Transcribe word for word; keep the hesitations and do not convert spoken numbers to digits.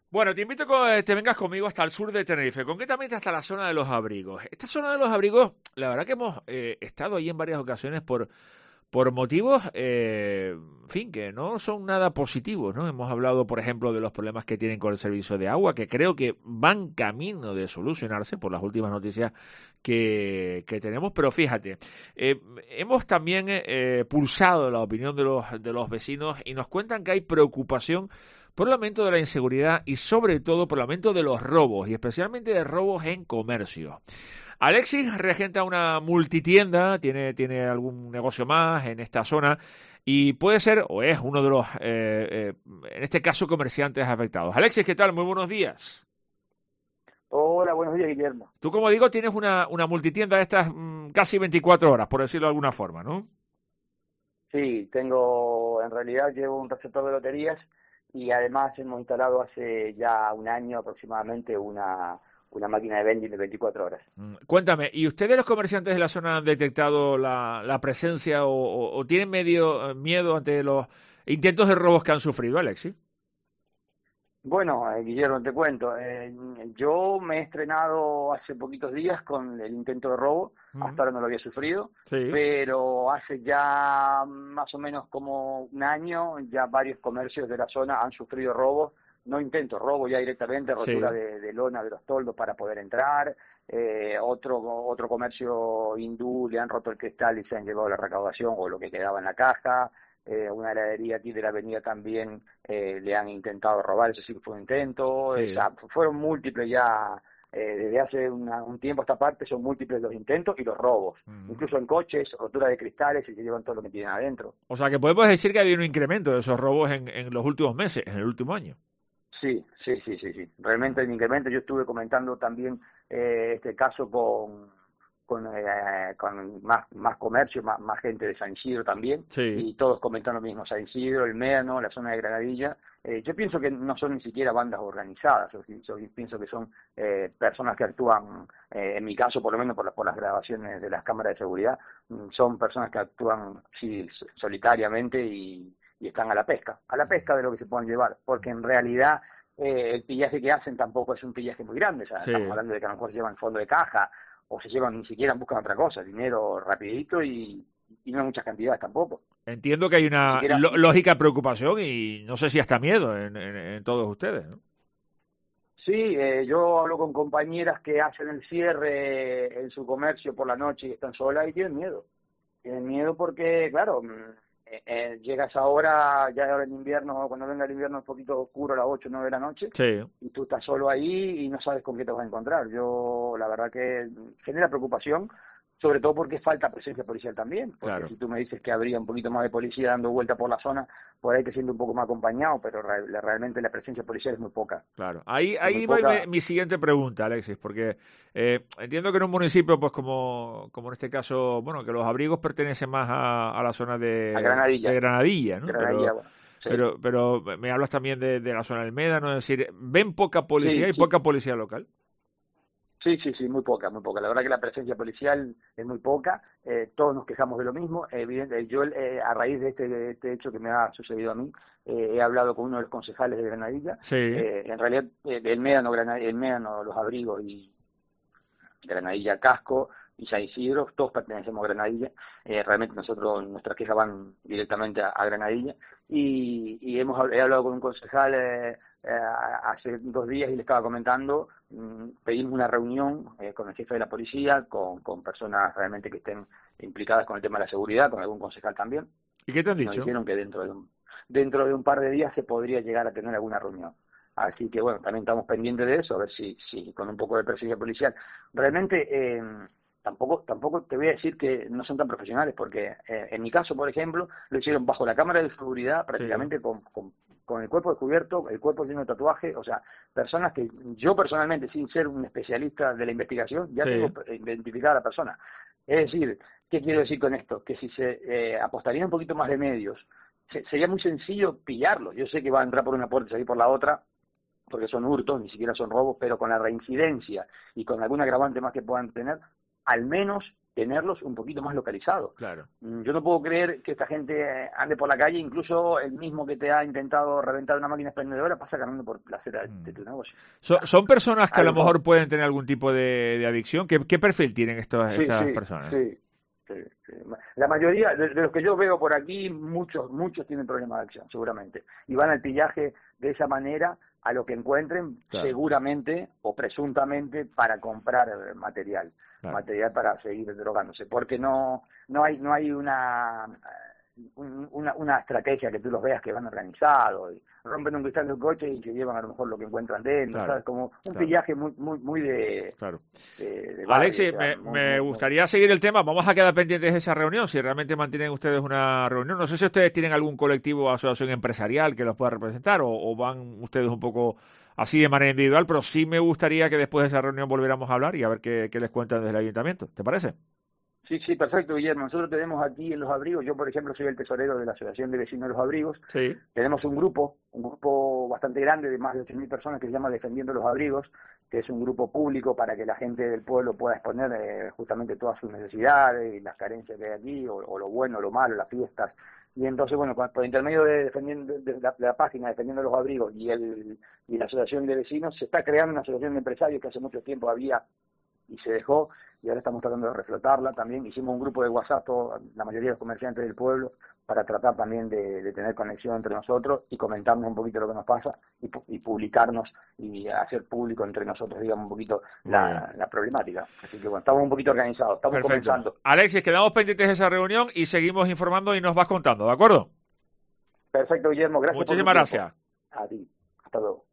Bueno, te invito a que te vengas conmigo hasta el sur de Tenerife, concretamente hasta la zona de los abrigos. Esta zona de los abrigos, la verdad que hemos eh, estado ahí en varias ocasiones por, por motivos, eh, en fin, que no son nada positivos, ¿no? Hemos hablado, por ejemplo, de los problemas que tienen con el servicio de agua, que creo que van camino de solucionarse por las últimas noticias que, que tenemos, pero fíjate, eh, hemos también eh, pulsado la opinión de los, de los vecinos y nos cuentan que hay preocupación por el aumento de la inseguridad y sobre todo por el aumento de los robos y especialmente de robos en comercio. Alexis regenta una multitienda, tiene, tiene algún negocio más en esta zona y puede ser o es uno de los, eh, eh, en este caso, comerciantes afectados. Alexis, ¿qué tal? Muy buenos días. Hola, buenos días, Guillermo. Tú, como digo, tienes una, una multitienda de estas mmm, casi veinticuatro horas, por decirlo de alguna forma, ¿no? Sí, tengo, en realidad llevo un receptor de loterías y además hemos instalado hace ya un año aproximadamente una, una máquina de vending de veinticuatro horas. Mm, Cuéntame, ¿y ustedes los comerciantes de la zona han detectado la, la presencia o, o, o tienen medio eh, miedo ante los intentos de robos que han sufrido, Alexis? Bueno, eh, Guillermo, te cuento, eh, yo me he estrenado hace poquitos días con el intento de robo, Mm, hasta ahora no lo había sufrido, sí, pero hace ya más o menos como un año, ya varios comercios de la zona han sufrido robos, no intento, robo ya directamente, rotura sí. de, de lona de los toldos para poder entrar, eh, otro, otro comercio hindú le han roto el cristal y se han llevado la recaudación o lo que quedaba en la caja, eh, una heladería aquí de la avenida también eh, le han intentado robar, eso sí que fue un intento, o Sí. sea, fueron múltiples ya, eh, desde hace una, un tiempo a esta parte son múltiples los intentos y los robos, Ujú. incluso en coches, rotura de cristales y se llevan todo lo que tienen adentro. O sea, que podemos decir que ha habido un incremento de esos robos en, en los últimos meses, en el último año. Sí, sí, sí, sí, sí. Realmente Mm, el incremento, yo estuve comentando también eh, este caso con, con, eh, con más, más comercio, más, más gente de San Isidro también, sí, y todos comentan lo mismo, San Isidro, el Médano, la zona de Granadilla. Eh, yo pienso que no son ni siquiera bandas organizadas, yo, yo pienso que son eh, personas que actúan, eh, en mi caso por lo menos por, la- por las grabaciones de las cámaras de seguridad, mm, son personas que actúan sí, solitariamente y y están a la pesca, a la pesca de lo que se puedan llevar, porque en realidad eh, el pillaje que hacen tampoco es un pillaje muy grande, o sea, estamos sí. hablando de que a lo mejor llevan fondo de caja o se llevan, ni siquiera buscan otra cosa, dinero rapidito y, y no hay muchas cantidades tampoco, Entiendo que hay ni una siquiera. lo- lógica preocupación y no sé si hasta miedo en, en- en todos ustedes, ¿no? Sí, eh, yo hablo con compañeras que hacen el cierre en su comercio por la noche y están solas y tienen miedo. Tienen miedo porque, claro, mm, eh, eh, llega esa hora, ya ahora en invierno, cuando venga el invierno un poquito oscuro a las ocho o nueve de la noche, Sí, y tú estás solo ahí y no sabes con qué te vas a encontrar. Yo, la verdad que genera preocupación, sobre todo porque falta presencia policial también, porque claro. si tú me dices que habría un poquito más de policía dando vuelta por la zona, por ahí te siento un poco más acompañado, pero re- realmente la presencia policial es muy poca. Claro, ahí, Es muy ahí va mi, poca. mi siguiente pregunta, Alexis, porque eh, entiendo que en un municipio, pues como, como en este caso, bueno, que los abrigos pertenecen más a, a la zona A de, de Granadilla, Granadilla, ¿no? Granadilla, Pero, bueno, sí. pero, pero me hablas también de, de la zona del Médano, es decir, ¿ven poca Sí, policía y sí, poca policía local? sí, sí, sí, muy poca, muy poca. La verdad que la presencia policial es muy poca. Eh, todos nos quejamos de lo mismo. Evidente, yo, eh, a raíz de este, de este hecho que me ha sucedido a mí, eh, he hablado con uno de los concejales de Granadilla. Sí, Eh, en realidad, eh, el Médano, Granadilla, el Médano, los abrigos y Granadilla Casco y San Isidro, todos pertenecemos a Granadilla. Eh, realmente nosotros, nuestras quejas van directamente a, a Granadilla. Y, y hemos, he hablado con un concejal eh, eh, hace dos días y le estaba comentando, mmm, pedimos una reunión eh, con el jefe de la policía, con, con personas realmente que estén implicadas con el tema de la seguridad, con algún concejal también, ¿y qué te han y nos dicho? dijeron que dentro de un, dentro de un par de días se podría llegar a tener alguna reunión. Así que bueno, también estamos pendientes de eso, a ver si, si con un poco de presencia policial. Realmente eh, tampoco, tampoco te voy a decir que no son tan profesionales, porque eh, en mi caso, por ejemplo, lo hicieron bajo la cámara de seguridad, Sí, prácticamente con, con, con el cuerpo descubierto, el cuerpo lleno de tatuaje, o sea, personas que yo personalmente, sin ser un especialista de la investigación, ya sí, tengo identificada a la persona. Es decir, ¿qué quiero decir con esto? Que si se eh, apostaría un poquito más de medios, se, sería muy sencillo pillarlos. Yo sé que va a entrar por una puerta y salir por la otra, porque son hurtos, ni siquiera son robos, pero con la reincidencia y con algún agravante más que puedan tener, al menos tenerlos un poquito más localizados. Claro. Yo no puedo creer que esta gente ande por la calle, incluso el mismo que te ha intentado reventar una máquina expendedora pasa caminando por la acera de, de tu negocio. So, ¿Son personas que a lo Algo. mejor pueden tener algún tipo de, de adicción? ¿Qué, qué perfil tienen estos, Sí, estas sí, personas? sí, sí, sí. La mayoría de, de los que yo veo por aquí, muchos, muchos tienen problemas de adicción, seguramente. Y van al pillaje de esa manera a lo que encuentren, Claro. seguramente o presuntamente para comprar material, Claro. material para seguir drogándose, porque no, no hay, no hay una, una, una estrategia que tú los veas que van organizados, y rompen un cristal del coche y se llevan a lo mejor lo que encuentran dentro, Claro. ¿sabes? Como un Claro. pillaje muy, muy, muy de, Claro. de, de barrio, Alexis, o sea, me, muy, me muy, gustaría muy... seguir el tema. Vamos a quedar pendientes de esa reunión, si realmente mantienen ustedes una reunión. No sé si ustedes tienen algún colectivo o asociación empresarial que los pueda representar o, o van ustedes un poco así de manera individual, pero sí me gustaría que después de esa reunión volviéramos a hablar y a ver qué, qué les cuentan desde el ayuntamiento. ¿Te parece? Sí, sí, perfecto, Guillermo. Nosotros tenemos aquí en Los Abrigos, yo por ejemplo soy el tesorero de la Asociación de Vecinos de Los Abrigos. Sí. Tenemos un grupo, un grupo bastante grande de más de ocho mil personas que se llama Defendiendo los Abrigos, que es un grupo público para que la gente del pueblo pueda exponer eh, justamente todas sus necesidades y las carencias que hay aquí, o, o lo bueno, lo malo, las fiestas. Y entonces, bueno, por intermedio de, defendiendo, de, la, de la página Defendiendo los Abrigos y, el, y la Asociación de Vecinos, se está creando una asociación de empresarios que hace mucho tiempo había y se dejó, y ahora estamos tratando de reflotarla también. Hicimos un grupo de WhatsApp, todo, la mayoría de los comerciantes del pueblo, para tratar también de, de tener conexión entre nosotros y comentarnos un poquito lo que nos pasa y, y publicarnos y hacer público entre nosotros, digamos, un poquito la, la problemática. Así que bueno, estamos un poquito organizados, estamos Perfecto. comenzando. Alexis, quedamos pendientes de esa reunión y seguimos informando y nos vas contando, ¿de acuerdo? Perfecto, Guillermo, gracias. Muchísimas por tu gracias. tiempo. A ti, hasta luego.